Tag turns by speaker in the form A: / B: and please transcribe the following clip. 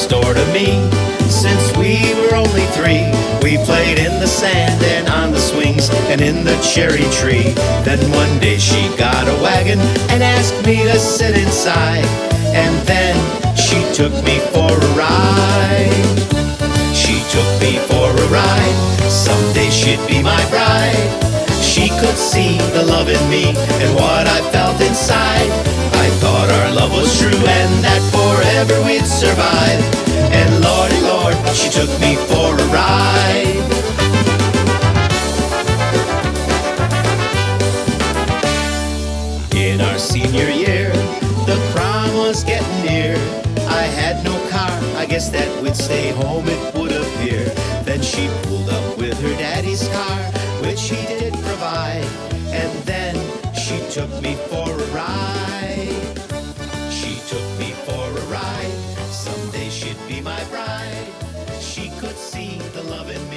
A: next door to me. Since we were only 3, we played in the sand and on the swings and in the cherry tree. Then one day she got a wagon and asked me to sit inside. And then she took me for a ride. She took me for a ride. Someday she'd be my bride. She could see the love in me and what I felt inside. I thought our love was true and that forever we'd survive. And Lordy Lord, she took me for a ride. In our senior year, the prom was getting near. I had no car, I guess that we'd stay home, it would appear. Then she pulled up with her daddy's car, which he did provide. And then she took me for a ride. She took me for a ride. Someday she'd be my bride. She could see the love in me